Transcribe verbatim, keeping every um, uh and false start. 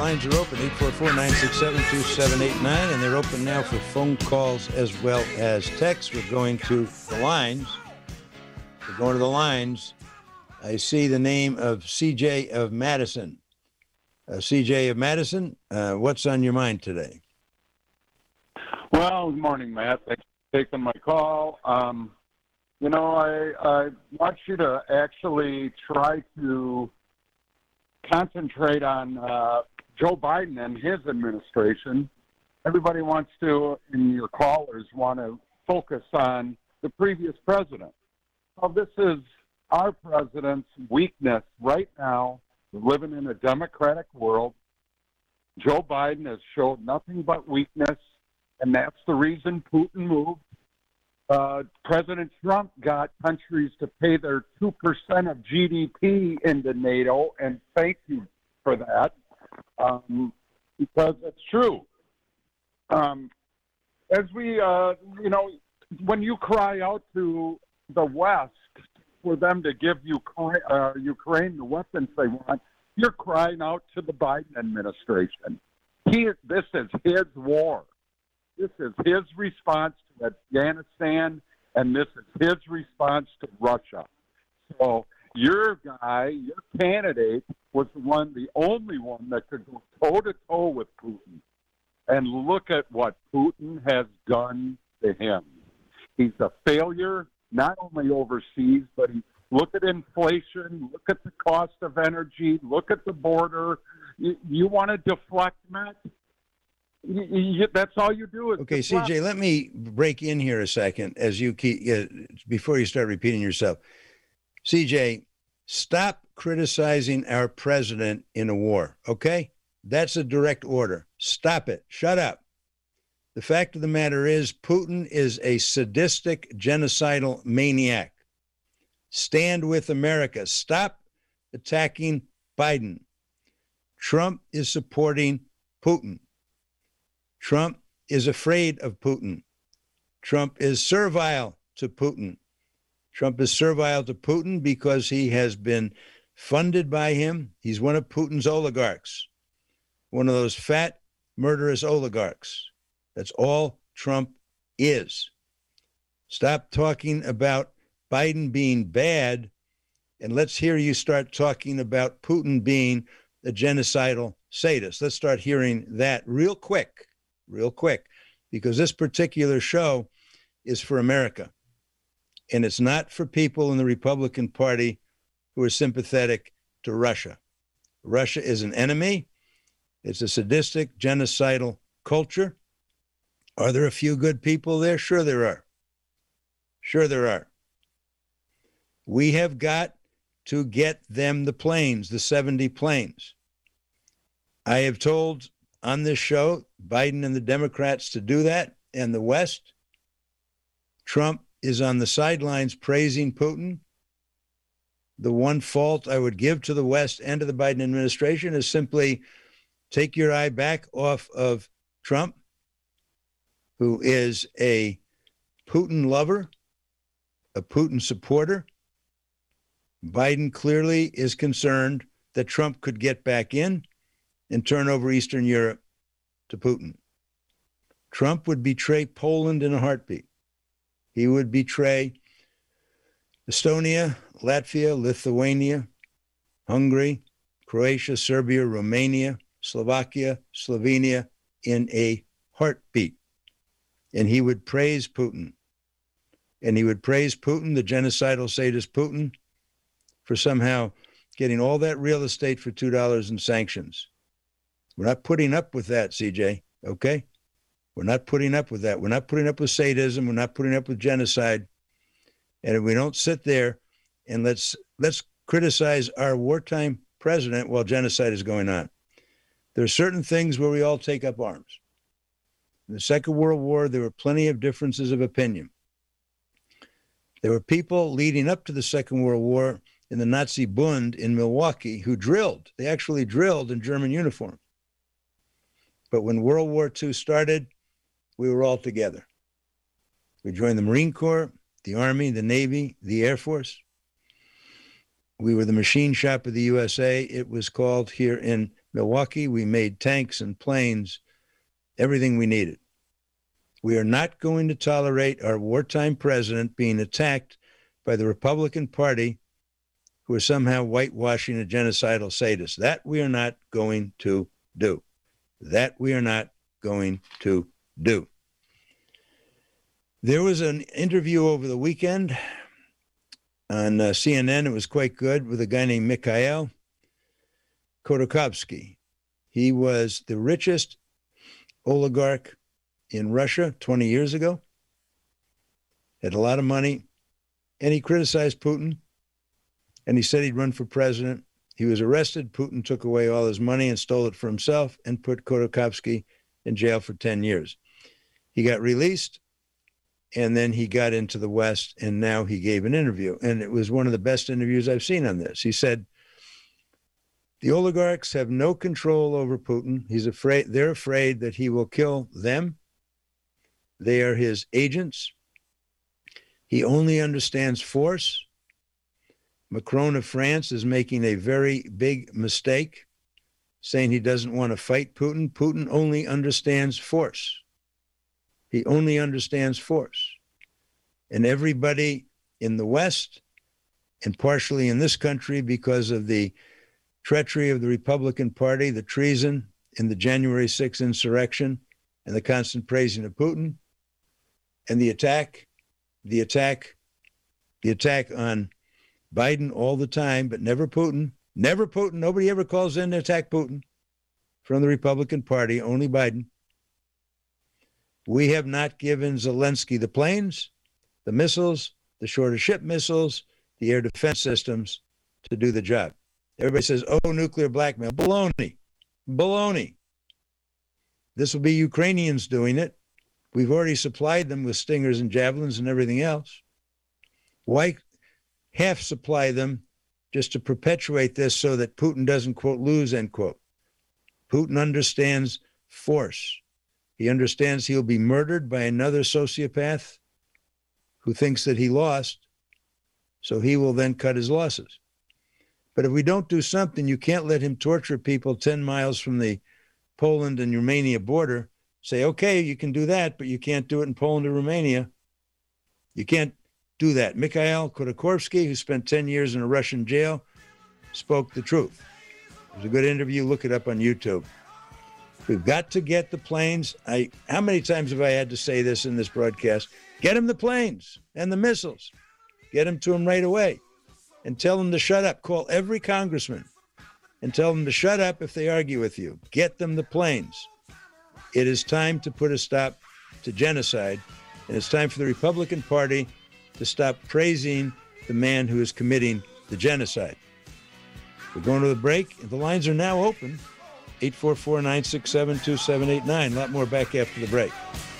lines are open, eight four four, nine six seven, two seven eight nine, and they're open now for phone calls as well as texts. We're going to the lines. We're going to the lines. I see the name of C J of Madison. Uh, C J of Madison, uh, what's on your mind today? Well, good morning, Matt. Thanks for taking my call. Um, you know, I, I want you to actually try to concentrate on uh, Joe Biden and his administration. Everybody wants to, and your callers want to focus on the previous president. Well, this is our president's weakness right now. We're living in a democratic world. Joe Biden has showed nothing but weakness, and that's the reason Putin moved. Uh, President Trump got countries to pay their two percent of G D P into NATO, and thank you for that, um, because it's true. Um, as we, uh, you know, when you cry out to the West for them to give Ukraine, uh, Ukraine the weapons they want, you're crying out to the Biden administration. He, this is his war. This is his response to Afghanistan, and this is his response to Russia. So your guy, your candidate, was the one, the only one that could go toe-to-toe with Putin. And look at what Putin has done to him. He's a failure, not only overseas, but he, look at inflation, look at the cost of energy, look at the border. You, you want to deflect, Matt? You, you, that's all you do is okay, deflect. C J, let me break in here a second as you keep, uh, before you start repeating yourself. C J, stop criticizing our president in a war, okay? That's a direct order. Stop it. Shut up. The fact of the matter is Putin is a sadistic, genocidal maniac. Stand with America. Stop attacking Biden. Trump is supporting Putin. Trump is afraid of Putin. Trump is servile to Putin. Trump is servile to Putin because he has been funded by him. He's one of Putin's oligarchs, one of those fat, murderous oligarchs. That's all Trump is. Stop talking about Biden being bad, and let's hear you start talking about Putin being a genocidal sadist. Let's start hearing that real quick, real quick, because this particular show is for America, and it's not for people in the Republican Party who are sympathetic to Russia. Russia is an enemy. It's a sadistic, genocidal culture. Are there a few good people there? Sure there are. Sure there are. We have got to get them the planes, the seventy planes. I have told on this show, Biden and the Democrats to do that, and the West. Trump is on the sidelines praising Putin. The one fault I would give to the West and to the Biden administration is simply take your eye back off of Trump, who is a Putin lover, a Putin supporter. Biden clearly is concerned that Trump could get back in and turn over Eastern Europe to Putin. Trump would betray Poland in a heartbeat. He would betray Estonia, Latvia, Lithuania, Hungary, Croatia, Serbia, Romania, Slovakia, Slovenia in a heartbeat. And he would praise Putin. And he would praise Putin, the genocidal sadist Putin, for somehow getting all that real estate for two dollars in sanctions. We're not putting up with that, C J, okay? We're not putting up with that. We're not putting up with sadism. We're not putting up with genocide. And if we don't sit there and let's let's criticize our wartime president while genocide is going on. There are certain things where we all take up arms. In the Second World War, there were plenty of differences of opinion. There were people leading up to the Second World War in the Nazi Bund in Milwaukee who drilled. They actually drilled in German uniform. But when World War Two started, we were all together. We joined the Marine Corps, the Army, the Navy, the Air Force. We were the machine shop of the U S A. It was called here in Milwaukee, we made tanks and planes, everything we needed. We are not going to tolerate our wartime president being attacked by the Republican Party, who are somehow whitewashing a genocidal sadist. That we are not going to do. That we are not going to do. There was an interview over the weekend on uh, C N N. It was quite good, with a guy named Mikhail Khodorkovsky. He was the richest oligarch in Russia twenty years ago, had a lot of money, and he criticized Putin, and he said he'd run for president. He was arrested. Putin took away all his money and stole it for himself and put Khodorkovsky in jail for ten years. He got released, and then he got into the West, and now he gave an interview. And it was one of the best interviews I've seen on this. He said, the oligarchs have no control over Putin. He's afraid, they're afraid that he will kill them. They are his agents. He only understands force. Macron of France is making a very big mistake, saying he doesn't want to fight Putin. Putin only understands force. He only understands force. And everybody in the West, and partially in this country because of the treachery of the Republican Party, the treason in the January sixth insurrection, and the constant praising of Putin, and the attack, the attack, the attack on Biden all the time, but never Putin, never Putin. Nobody ever calls in to attack Putin from the Republican Party, only Biden. We have not given Zelensky the planes, the missiles, the shorter ship missiles, the air defense systems to do the job. Everybody says, oh, nuclear blackmail. Baloney. Baloney. This will be Ukrainians doing it. We've already supplied them with Stingers and Javelins and everything else. Why half supply them just to perpetuate this so that Putin doesn't, quote, lose, end quote? Putin understands force. He understands he'll be murdered by another sociopath who thinks that he lost, so he will then cut his losses. But if we don't do something, you can't let him torture people ten miles from the Poland and Romania border. Say, okay, you can do that, but you can't do it in Poland or Romania. You can't do that. Mikhail Khodorkovsky, who spent ten years in a Russian jail, spoke the truth. It was a good interview. Look it up on YouTube. We've got to get the planes. I, how many times have I had to say this in this broadcast? Get them the planes and the missiles. Get them to them right away. And tell them to shut up. Call every congressman and tell them to shut up if they argue with you. Get them the planes. It is time to put a stop to genocide, and it's time for the Republican Party to stop praising the man who is committing the genocide. We're going to the break. The lines are now open. eight four four, nine six seven, two seven eight nine. A lot more back after the break.